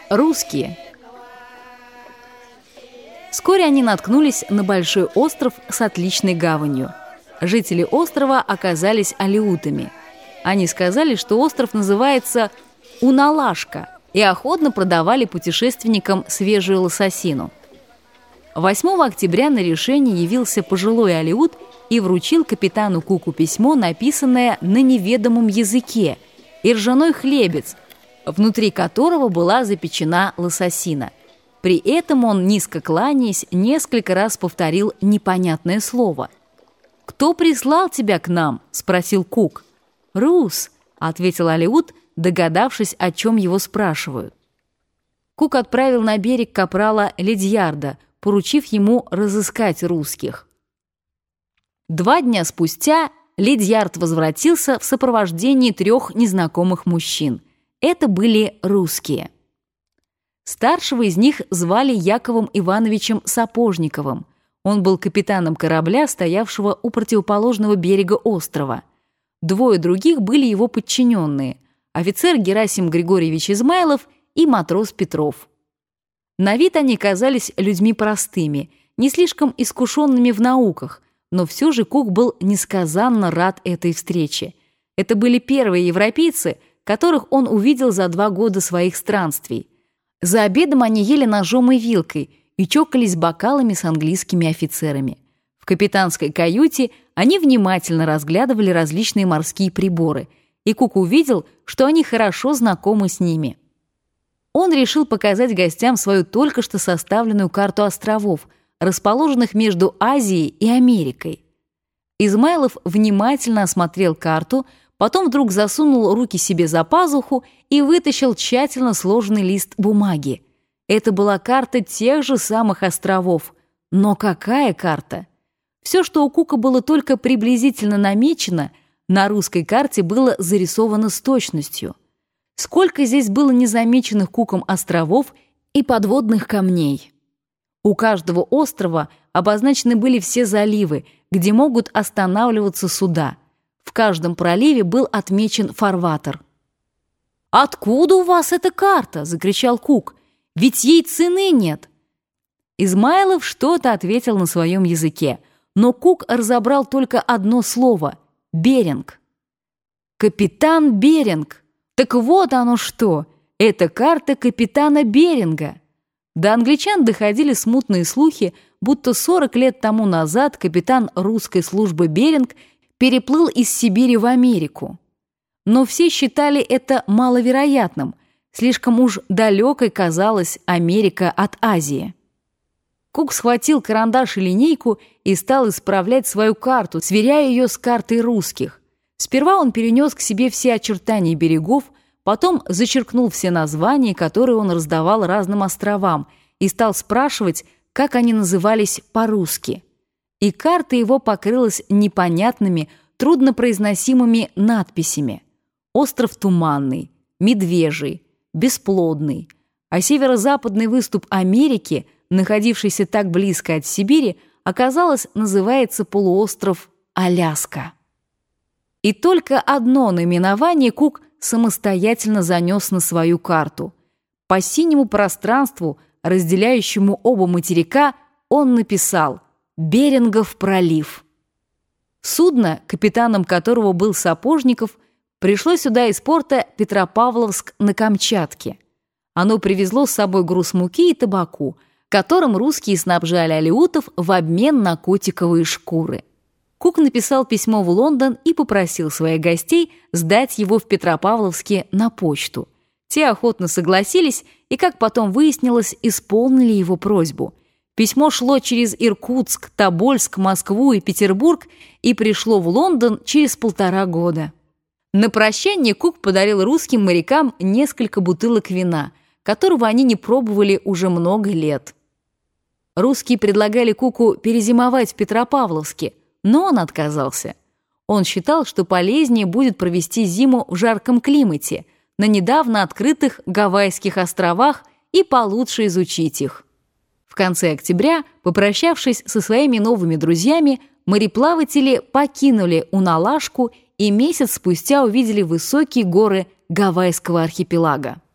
Русские. Вскоре они наткнулись на большой остров с отличной гаванью. Жители острова оказались алеутами. Они сказали, что остров называется Уналашка, и охотно продавали путешественникам свежую лососину. 8 октября на решение явился пожилой алеут и вручил капитану Куку письмо, написанное на неведомом языке, и ржаной хлебец, внутри которого была запечена лососина. При этом он, низко кланяясь, несколько раз повторил непонятное слово. «Кто прислал тебя к нам?» – спросил Кук. «Рус», – ответил алеут, догадавшись, о чем его спрашивают. Кук отправил на берег капрала Ледьярда, поручив ему разыскать русских. 2 дня спустя Ледьярд возвратился в сопровождении 3 незнакомых мужчин. Это были русские. Старшего из них звали Яковом Ивановичем Сапожниковым. Он был капитаном корабля, стоявшего у противоположного берега острова. 2 других были его подчиненные – офицер Герасим Григорьевич Измайлов и матрос Петров. На вид они казались людьми простыми, не слишком искушенными в науках, но все же Кук был несказанно рад этой встрече. Это были первые европейцы, которых он увидел за 2 года своих странствий. За обедом они ели ножом и вилкой и чокались бокалами с английскими офицерами. В капитанской каюте они внимательно разглядывали различные морские приборы, и Кук увидел, что они хорошо знакомы с ними. Он решил показать гостям свою только что составленную карту островов, расположенных между Азией и Америкой. Измайлов внимательно осмотрел карту, потом вдруг засунул руки себе за пазуху и вытащил тщательно сложенный лист бумаги. Это была карта тех же самых островов. Но какая карта? Все, что у Кука было только приблизительно намечено, на русской карте было зарисовано с точностью. Сколько здесь было незамеченных Куком островов и подводных камней. У каждого острова обозначены были все заливы, где могут останавливаться суда. В каждом проливе был отмечен фарватер. «Откуда у вас эта карта?» – закричал Кук. «Ведь ей цены нет!» Измайлов что-то ответил на своем языке, но Кук разобрал только одно слово – «Беринг». «Капитан Беринг! Так вот оно что! Это карта капитана Беринга!» До англичан доходили смутные слухи, будто 40 лет тому назад капитан русской службы Беринг переплыл из Сибири в Америку. Но все считали это маловероятным, слишком уж далекой казалась Америка от Азии. Кук схватил карандаш и линейку и стал исправлять свою карту, сверяя ее с картой русских. Сперва он перенес к себе все очертания берегов, потом зачеркнул все названия, которые он раздавал разным островам, и стал спрашивать, как они назывались по-русски. И карта его покрылась непонятными, труднопроизносимыми надписями. Остров Туманный, Медвежий, Бесплодный. А северо-западный выступ Америки, находившийся так близко от Сибири, оказалось, называется полуостров Аляска. И только одно наименование Кук самостоятельно занес на свою карту. По синему пространству, разделяющему оба материка, он написал «Берингов пролив». Судно, капитаном которого был Сапожников, пришло сюда из порта Петропавловск на Камчатке. Оно привезло с собой груз муки и табаку, которым русские снабжали алеутов в обмен на котиковые шкуры. Кук написал письмо в Лондон и попросил своих гостей сдать его в Петропавловске на почту. Те охотно согласились и, как потом выяснилось, исполнили его просьбу. Письмо шло через Иркутск, Тобольск, Москву и Петербург и пришло в Лондон через 1,5 года. На прощание Кук подарил русским морякам несколько бутылок вина, которого они не пробовали уже много лет. Русские предлагали Куку перезимовать в Петропавловске, но он отказался. Он считал, что полезнее будет провести зиму в жарком климате, на недавно открытых Гавайских островах и получше изучить их. В конце октября, попрощавшись со своими новыми друзьями, мореплаватели покинули Уналашку и месяц спустя увидели высокие горы Гавайского архипелага.